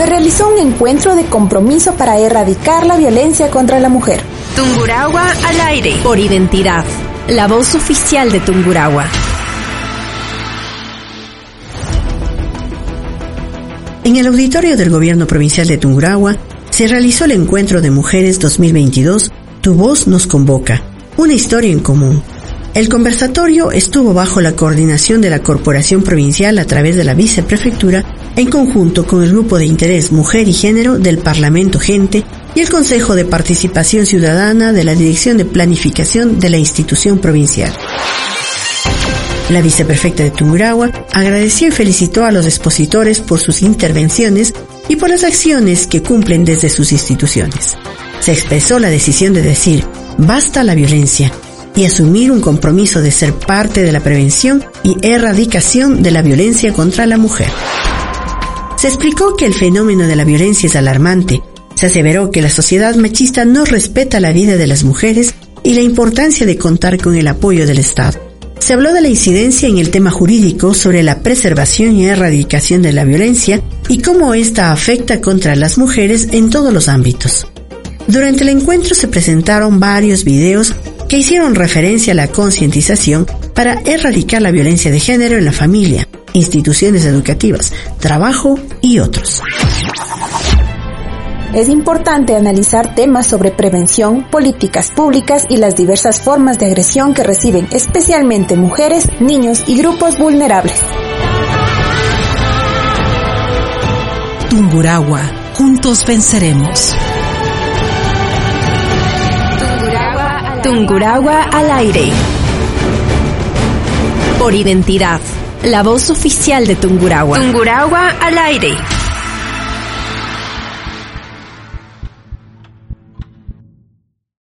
se realizó un encuentro de compromiso para erradicar la violencia contra la mujer. Tungurahua al aire. Por identidad. La voz oficial de Tungurahua. En el auditorio del Gobierno Provincial de Tungurahua se realizó el Encuentro de Mujeres 2022, Tu Voz Nos Convoca, una historia en común. El conversatorio estuvo bajo la coordinación de la Corporación Provincial a través de la Viceprefectura, en conjunto con el Grupo de Interés Mujer y Género del Parlamento Gente y el Consejo de Participación Ciudadana de la Dirección de Planificación de la institución provincial. La viceprefecta de Tungurahua agradeció y felicitó a los expositores por sus intervenciones y por las acciones que cumplen desde sus instituciones. Se expresó la decisión de decir basta a la violencia y asumir un compromiso de ser parte de la prevención y erradicación de la violencia contra la mujer. Se explicó que el fenómeno de la violencia es alarmante. Se aseveró que la sociedad machista no respeta la vida de las mujeres y la importancia de contar con el apoyo del Estado. Se habló de la incidencia en el tema jurídico sobre la preservación y erradicación de la violencia y cómo ésta afecta contra las mujeres en todos los ámbitos. Durante el encuentro se presentaron varios videos que hicieron referencia a la concientización para erradicar la violencia de género en la familia, instituciones educativas, trabajo y otros. Es importante analizar temas sobre prevención, políticas públicas y las diversas formas de agresión que reciben especialmente mujeres, niños y grupos vulnerables. Tungurahua, juntos venceremos. Tungurahua al aire. Por identidad. La voz oficial de Tungurahua. Tungurahua al aire.